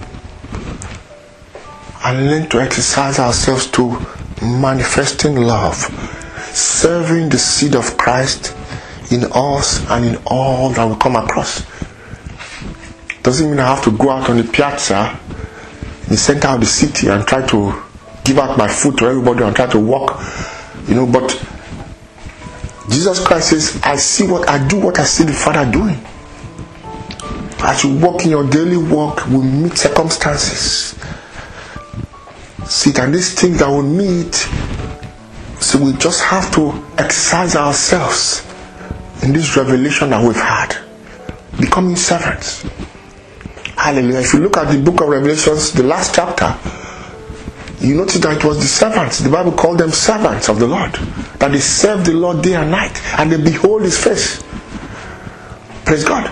and learn to exercise ourselves to manifesting love, serving the seed of Christ in us and in all that we come across. Doesn't mean I have to go out on the piazza in the center of the city and try to give out my food to everybody and try to walk, but Jesus Christ says, I do what I see the Father doing. As you walk in your daily walk, we meet circumstances. See, and these things that we meet, so we just have to exercise ourselves in this revelation that we've had, becoming servants. Hallelujah. If you look at the book of Revelations, the last chapter, you notice that it was the servants. The Bible called them servants of the Lord. That they serve the Lord day and night. And they behold His face. Praise God.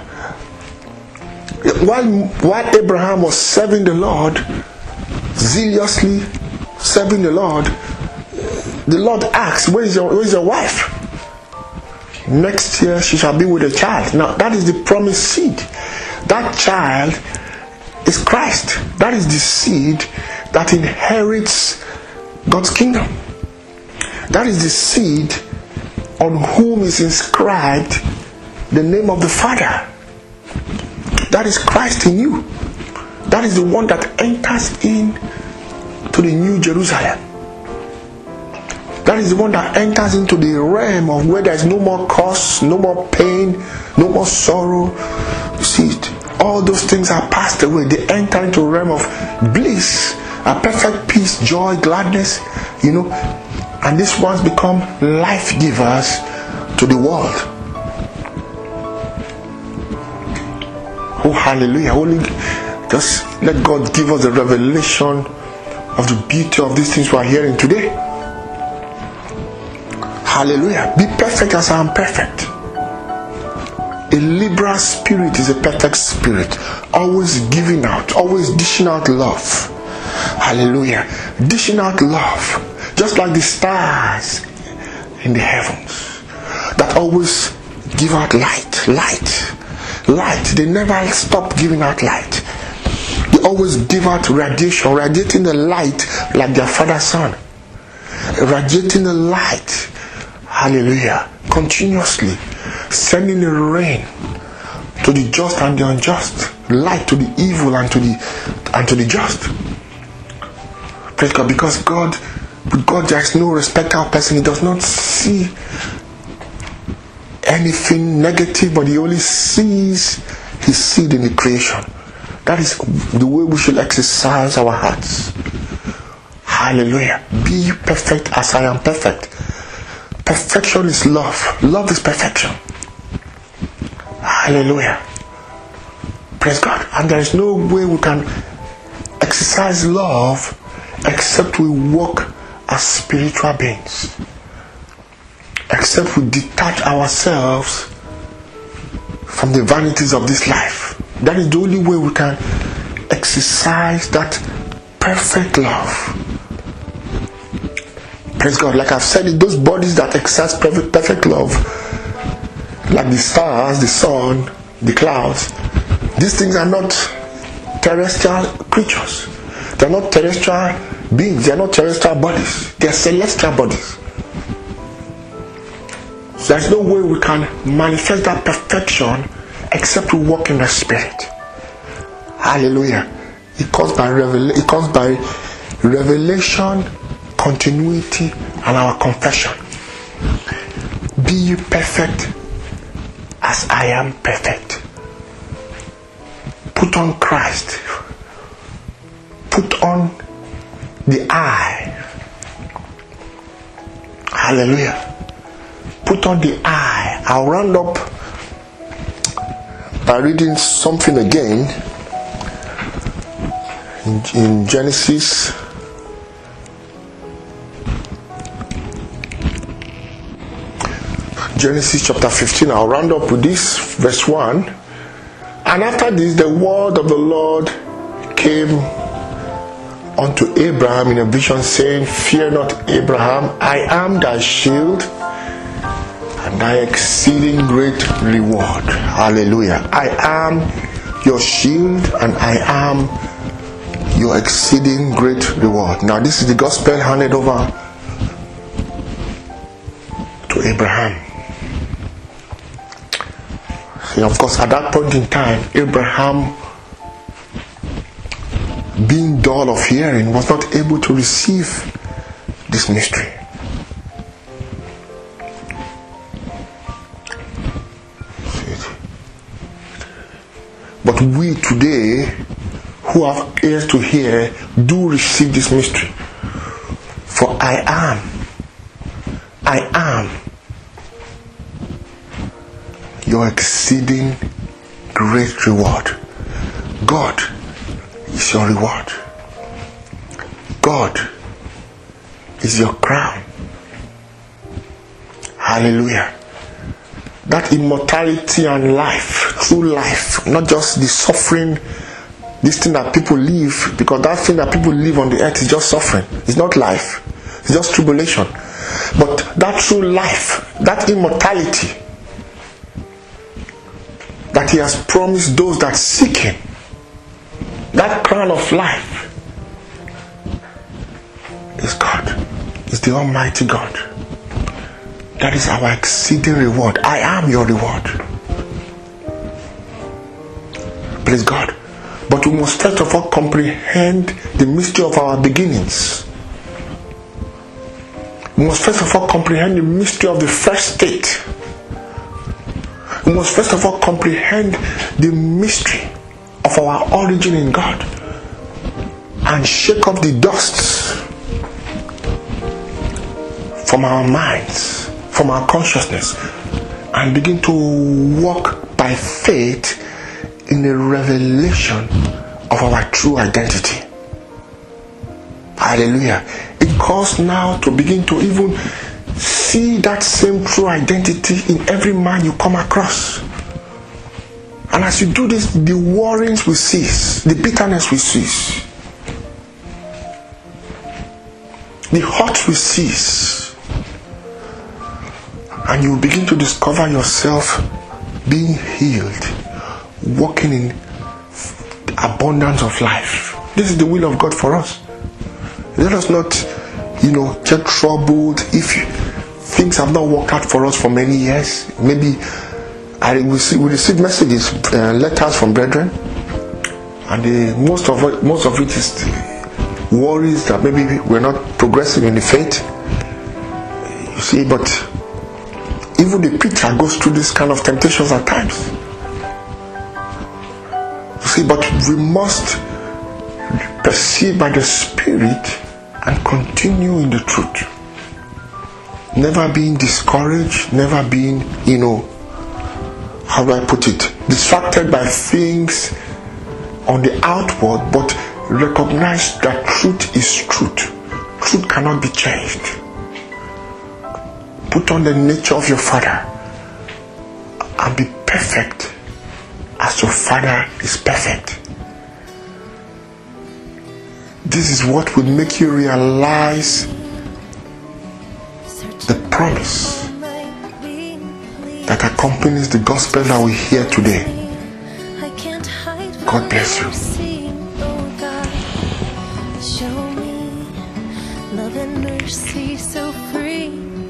While Abraham was serving the Lord, zealously serving the Lord asked, where is your wife? Next year she shall be with a child. Now that is the promised seed. That child is Christ. That is the seed that inherits God's kingdom. That is the seed on whom is inscribed the name of the Father. That is Christ in you. That is the one that enters in to the New Jerusalem. That is the one that enters into the realm of where there is no more curse, no more pain, no more sorrow. You see, all those things are passed away. They enter into a realm of bliss, a perfect peace, joy, gladness, and these ones become life givers to the world. Oh, hallelujah. Only just let God give us the revelation of the beauty of these things we are hearing today. Hallelujah. Be perfect as I am perfect. A liberal spirit is a perfect spirit, always giving out, always dishing out love. Hallelujah. Dishing out love, just like the stars in the heavens that always give out light. They never stop giving out light. They always give out radiating the light like their father's son. Radiating the light, hallelujah, continuously, sending the rain to the just and the unjust, light to the evil and to the just. Praise God, because with God there is no respecter of person. He does not see anything negative, but he only sees his seed in the creation. That is the way we should exercise our hearts. Hallelujah. Be perfect as I am perfect. Perfection is love. Love is perfection. Hallelujah. Praise God. And there is no way we can exercise love except we walk as spiritual beings. Except we detach ourselves from the vanities of this life. That is the only way we can exercise that perfect love. Praise God. Like I've said, those bodies that exercise perfect love, like the stars, the sun, the clouds, these things are not terrestrial creatures. They are not terrestrial beings. They are not terrestrial bodies. They are celestial bodies. So there's no way we can manifest that perfection except we walk in the Spirit. Hallelujah. It comes by revelation, continuity, and our confession. Be ye perfect as I am perfect. Put on Christ. Put on the I. Hallelujah. Put on the I. I'll round up by reading something again in Genesis. Genesis chapter 15. I'll round up with this, verse 1. And after this, the word of the Lord came unto Abraham in a vision, saying, Fear not, Abraham, I am thy shield and thy exceeding great reward. Hallelujah. I am your shield and I am your exceeding great reward. Now this is the gospel handed over to Abraham. See, of course, at that point in time, Abraham, being dull of hearing, was not able to receive this mystery. But we today, who have ears to hear, do receive this mystery. For I am your exceeding great reward. God is your reward. God is your crown. Hallelujah. That immortality and life, true life, not just the suffering, this thing that people live, because that thing that people live on the earth is just suffering. It's not life. It's just tribulation. But that true life, that immortality that He has promised those that seek Him, that crown of life, is God. Is the Almighty God. That is our exceeding reward. I am your reward. Praise God. But we must first of all comprehend the mystery of our beginnings. We must first of all comprehend the mystery of the first state. We must first of all comprehend the mystery of our origin in God and shake off the dust from our minds, from our consciousness, and begin to walk by faith in the revelation of our true identity. Hallelujah. It calls now to begin to even see that same true identity in every man you come across. And as you do this, the worries will cease, the bitterness will cease. the hurt will cease. And you will begin to discover yourself being healed, walking in abundance of life. This is the will of God for us. Let us not, get troubled if things have not worked out for us for many years. Maybe we receive messages, letters from brethren, and most of it is worries that maybe we're not progressing in the faith. You see, but even the preacher goes through this kind of temptations at times. You see, but we must perceive by the Spirit and continue in the truth. Never being discouraged, never being, how do I put it, distracted by things on the outward, but recognize that truth is truth. Truth cannot be changed. Put on the nature of your Father and be perfect as your Father is perfect. This is what will make you realize the promise that accompanies the gospel that we hear today. God bless you. Show me love and mercy so free.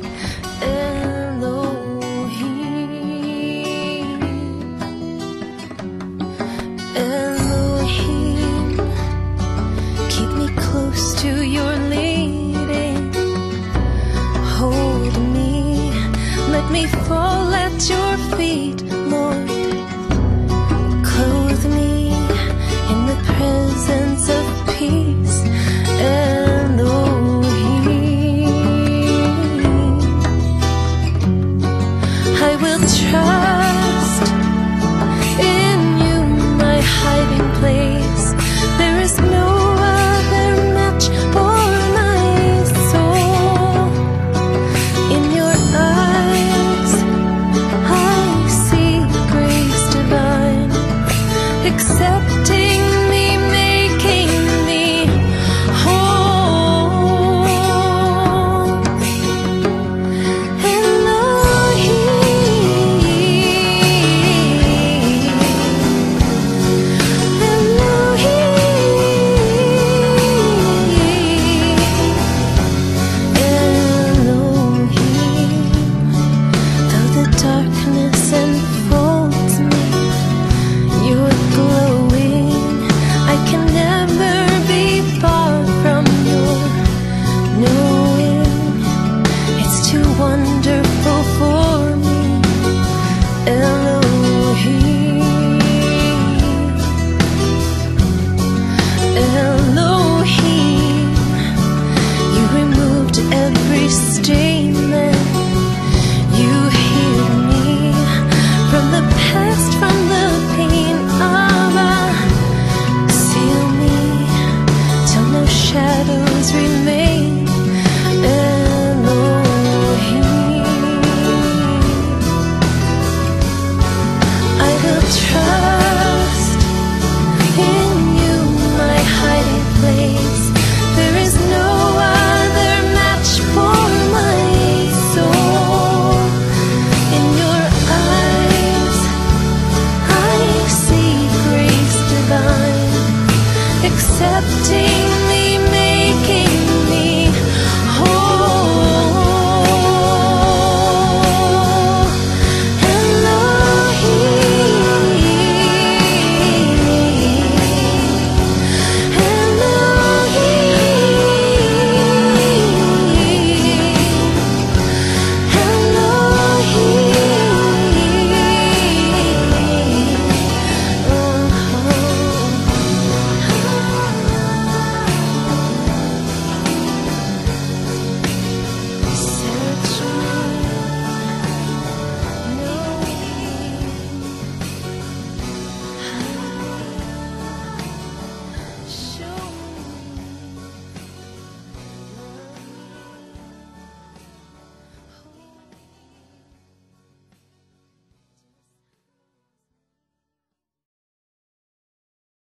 Elohim, keep me close to your leading. Hold me, let me fall at your feet, Lord. Clothe me in the presence of peace. Elohim, I will trust in you, my hiding place. There is no other match for my soul. In your eyes I see grace divine, accepting me, making me whole. Elohim, though the darkness enfolds me, you're glowing. I can never be far from your knowing. It's too wonderful for me. Elohim, Elohim, you removed every stain then. You healed me from the past, from the pain. Seal me till no shadows remain. Elohim, I will trust in you, my hiding place. There is no other match for my soul. In your eyes I see grace divine, accepting